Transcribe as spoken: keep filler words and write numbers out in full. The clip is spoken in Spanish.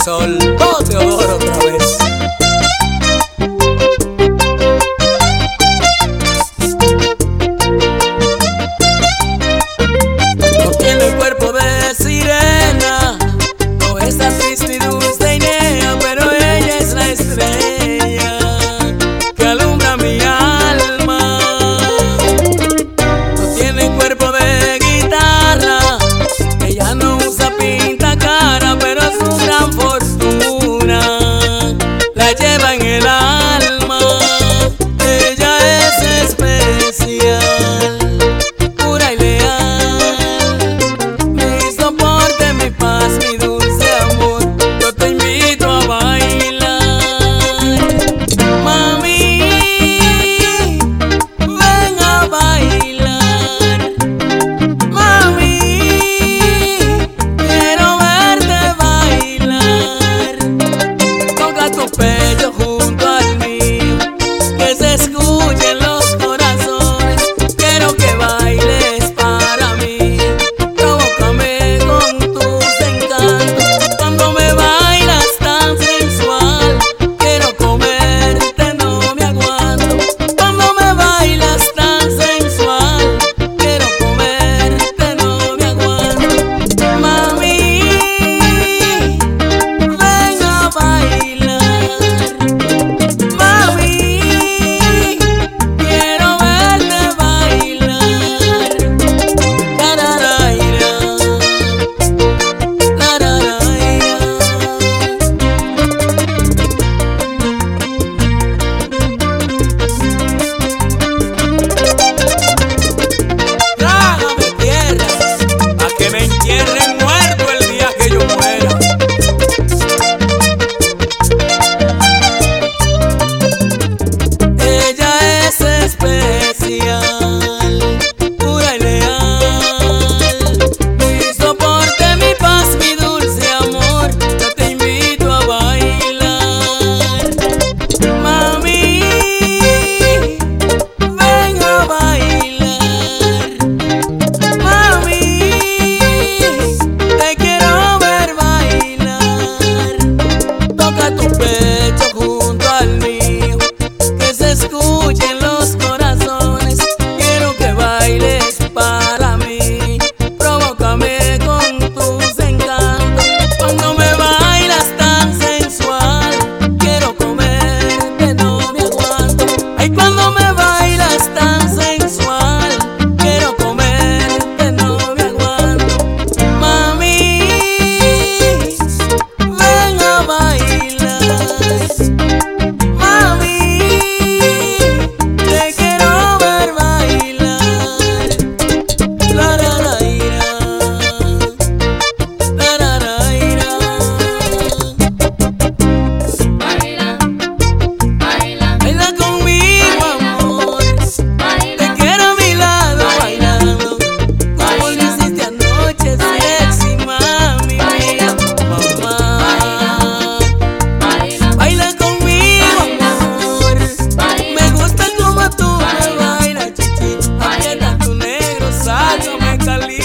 sol. Oh, Teodoro otra vez. No tiene el cuerpo de sirena, no es tan triste y dulce y nea, pero ella es la estrella que alumbra mi alma. No tiene cuerpo de guitarra, ella no usa pinta cara, pero su gran fortuna la lleva en el alma. Ella es especial, pura y leal, mi soporte, mi paz, mi dulce amor. Yo te invito a bailar, mami, ven a bailar, mami, quiero verte bailar. Toca tu pecho junto al mío, que se escuchen los corazones. Quiero que bailes para mí, provócame con tus encantos. Cuando me bailas tan sensual, quiero comerte, no me aguanto. Cuando me bailas tan sensual, quiero comerte, no me aguanto. Mami, ven a bailar, mami, quiero verte bailar. Tararaira, tararaira. Trágame tierra, a que me entierren muerto el día que yo muera. Ella es especial, pura y leal, mi soporte, mi paz, mi dulce amor. Yo te invito a bailar, mami, ven a bailar, mami, te quiero ver bailar. Toca tu pecho junto al mío, que se escuchen los corazones. Quiero que bailes para mí, provócame con tus encantos. Cuando me bailas tan sensual, quiero comerte, no me aguanto. Ay, cuando me bailas tan sensual, quiero comerte, no me aguanto. Mami, ven a bailar, mami, te quiero ver bailar. Tararaira, tararaira. Baila, baila, Baila conmigo, amor, te quiero a mi lado bailando, como lo hiciste anoche, sexy mami mía, mamá. baila, Baila conmigo, amor, me gusta como tú me bailas, chichi. Aprieta tu negro, sálvame caliente.